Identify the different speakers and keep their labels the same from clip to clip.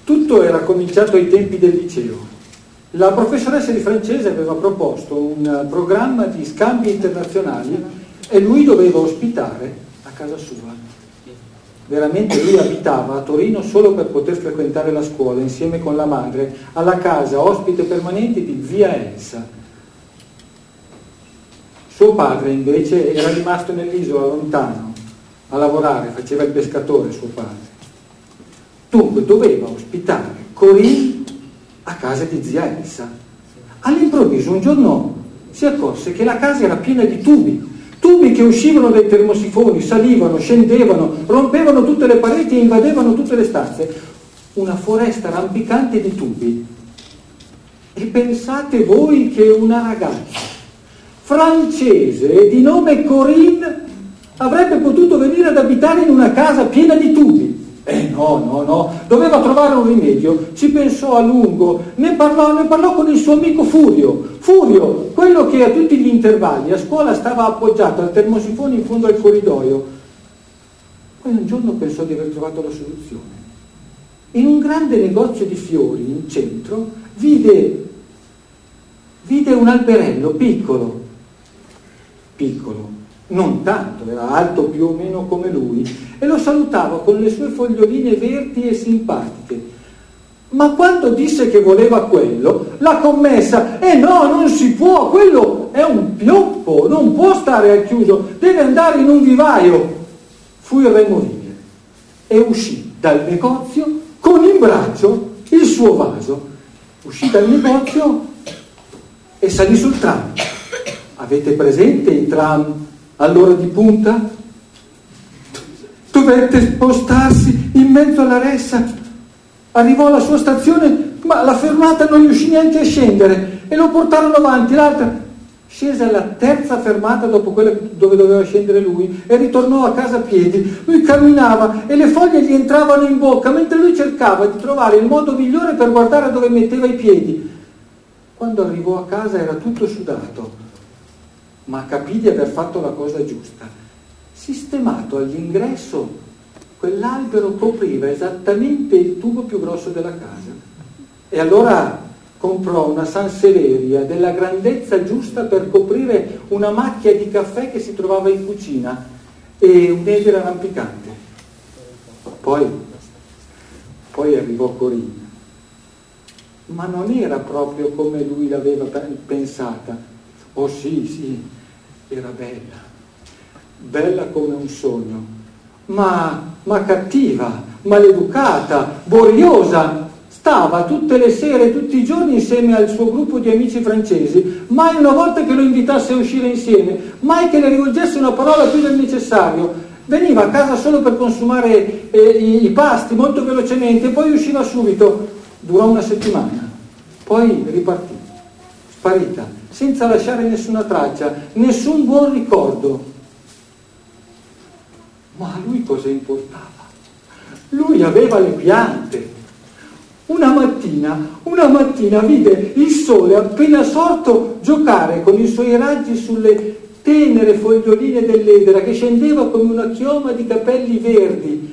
Speaker 1: Tutto era cominciato ai tempi del liceo. La professoressa di francese aveva proposto un programma di scambi internazionali e lui doveva ospitare a casa sua. Veramente lui abitava a Torino solo per poter frequentare la scuola insieme con la madre alla casa ospite permanente di zia Elsa. Suo padre invece era rimasto nell'isola lontano a lavorare, faceva il pescatore suo padre. Dunque doveva ospitare Corinne a casa di zia Elsa. All'improvviso un giorno si accorse che la casa era piena di tubi che uscivano dai termosifoni, salivano, scendevano, rompevano tutte le pareti e invadevano tutte le stanze. Una foresta rampicante di tubi. E pensate voi che una ragazza francese di nome Corinne avrebbe potuto venire ad abitare in una casa piena di tubi? No, doveva trovare un rimedio, ci pensò a lungo, ne parlò con il suo amico Furio, quello che a tutti gli intervalli a scuola stava appoggiato al termosifone in fondo al corridoio. Poi un giorno pensò di aver trovato la soluzione. In un grande negozio di fiori in centro vide un alberello piccolo, non tanto, era alto più o meno come lui, e lo salutava con le sue foglioline verdi e simpatiche. Ma quando disse che voleva quello, la commessa: no, non si può, quello è un pioppo, non può stare al chiuso, deve andare in un vivaio. Fu irremovibile e uscì dal negozio con in braccio il suo vaso. Uscì dal negozio e salì sul tram. Avete presente i tram all'ora di punta? Dovette spostarsi in mezzo alla ressa. Arrivò alla sua stazione, ma la fermata non riuscì neanche a scendere e lo portarono avanti. L'altra scese alla terza fermata dopo quella dove doveva scendere lui e ritornò a casa a piedi. Lui camminava e le foglie gli entravano in bocca mentre lui cercava di trovare il modo migliore per guardare dove metteva i piedi. Quando arrivò a casa era tutto sudato, ma capì di aver fatto la cosa giusta. Sistemato all'ingresso, quell'albero copriva esattamente il tubo più grosso della casa. E allora comprò una Sansevieria della grandezza giusta per coprire una macchia di caffè che si trovava in cucina e un'edera rampicante. Poi arrivò Corinne. Ma non era proprio come lui l'aveva pensata. Oh sì, era bella come un sogno, ma cattiva, maleducata, boriosa. Stava tutte le sere, tutti i giorni insieme al suo gruppo di amici francesi, mai una volta che lo invitasse a uscire insieme, mai che le rivolgesse una parola più del necessario. Veniva a casa solo per consumare i pasti molto velocemente e poi usciva subito. Durò una settimana, poi ripartì, sparita, senza lasciare nessuna traccia, nessun buon ricordo. Ma a lui cosa importava? Lui aveva le piante. Una mattina vide il sole appena sorto giocare con i suoi raggi sulle tenere foglioline dell'edera che scendeva come una chioma di capelli verdi.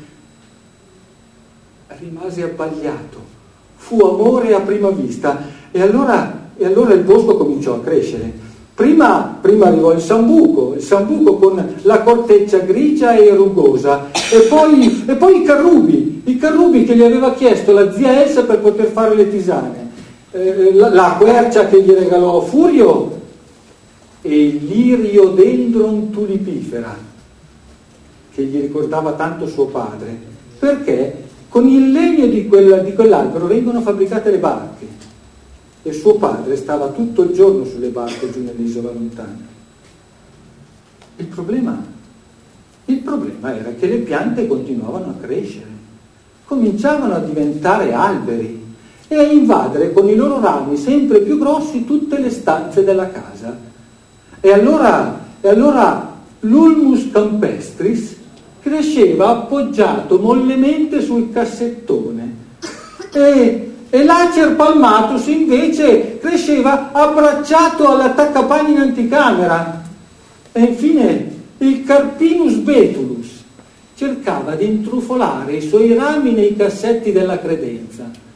Speaker 1: Rimase abbagliato. Fu amore a prima vista. E allora il bosco cominciò a crescere. Prima arrivò il sambuco con la corteccia grigia e rugosa, e poi i carrubi che gli aveva chiesto la zia Elsa per poter fare le tisane, la quercia che gli regalò Furio e il liriodendron tulipifera che gli ricordava tanto suo padre, perché con il legno di quell'albero vengono fabbricate le barche. E suo padre stava tutto il giorno sulle barche giù nell'isola lontana. Il problema era che le piante continuavano a crescere, cominciavano a diventare alberi e a invadere con i loro rami sempre più grossi tutte le stanze della casa. E allora l'Ulmus campestris cresceva appoggiato mollemente sul cassettone e l'Acer palmatus invece cresceva abbracciato all'attaccapani in anticamera. E infine il Carpinus betulus cercava di intrufolare i suoi rami nei cassetti della credenza.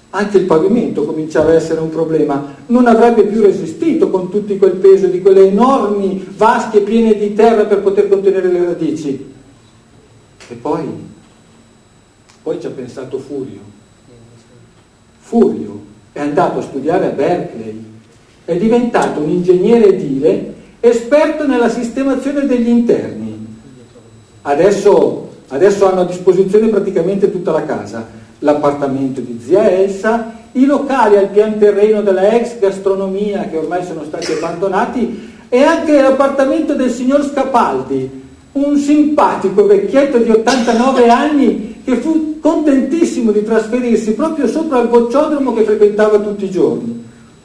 Speaker 1: Anche il pavimento cominciava a essere un problema, non avrebbe più resistito con tutto quel peso di quelle enormi vasche piene di terra per poter contenere le radici. E poi ci ha pensato Furio. Furio è andato a studiare a Berkeley, è diventato un ingegnere edile esperto nella sistemazione degli interni. Adesso hanno a disposizione praticamente tutta la casa, l'appartamento di zia Elsa, i locali al pian terreno della ex gastronomia che ormai sono stati abbandonati e anche l'appartamento del signor Scapaldi, un simpatico vecchietto di 89 anni che fu contentissimo di trasferirsi proprio sopra il bocciodromo che frequentava tutti i giorni.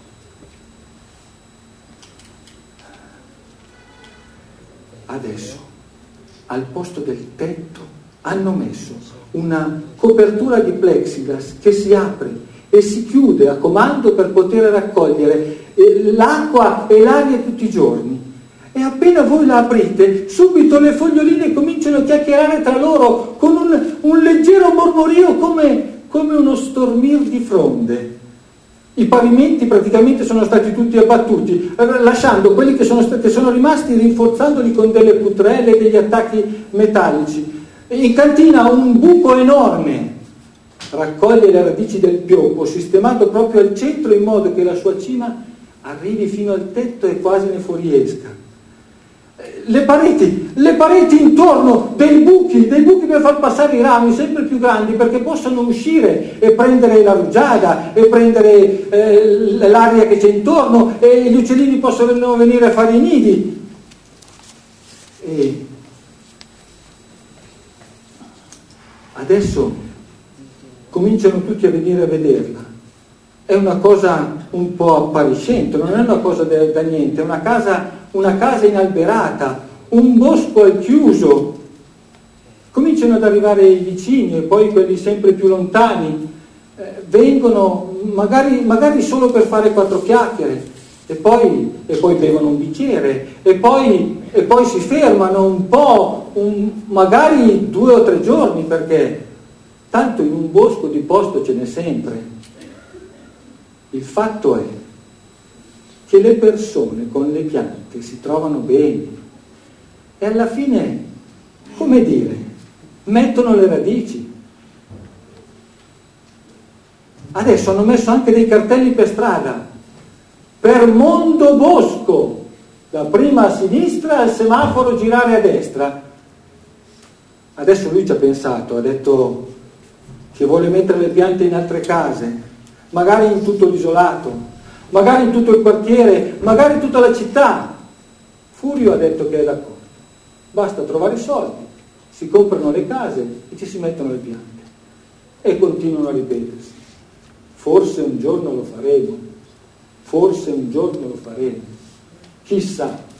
Speaker 1: Adesso, al posto del tetto, hanno messo una copertura di plexiglass che si apre e si chiude a comando per poter raccogliere l'acqua e l'aria tutti i giorni. E appena voi la aprite, subito le foglioline cominciano a chiacchierare tra loro con un leggero mormorio come uno stormir di fronde. I pavimenti praticamente sono stati tutti abbattuti, lasciando quelli che sono rimasti, rinforzandoli con delle putrelle e degli attacchi metallici. In cantina un buco enorme raccoglie le radici del pioppo, sistemato proprio al centro in modo che la sua cima arrivi fino al tetto e quasi ne fuoriesca. Le pareti intorno, dei buchi per far passare i rami sempre più grandi perché possano uscire e prendere la rugiada e prendere l'aria che c'è intorno e gli uccellini possono venire a fare i nidi. E adesso cominciano tutti a venire a vederla. È una cosa un po' appariscente, non è una cosa da niente, è una casa inalberata, un bosco al chiuso. Cominciano ad arrivare i vicini e poi quelli sempre più lontani, vengono magari solo per fare 4 chiacchiere e poi bevono un bicchiere e poi si fermano un po', magari 2 o 3 giorni, perché tanto in un bosco di posto ce n'è sempre. Il fatto è che le persone con le piante si trovano bene e alla fine, come dire, mettono le radici. Adesso hanno messo anche dei cartelli per strada: per Mondo Bosco, da prima a sinistra, al semaforo girare a destra. Adesso lui ci ha pensato, ha detto che vuole mettere le piante in altre case, magari in tutto l'isolato, magari in tutto il quartiere, magari in tutta la città. Furio ha detto che è d'accordo, basta trovare i soldi, si comprano le case e ci si mettono le piante. E continuano a ripetersi: forse un giorno lo faremo, forse un giorno lo faremo, chissà.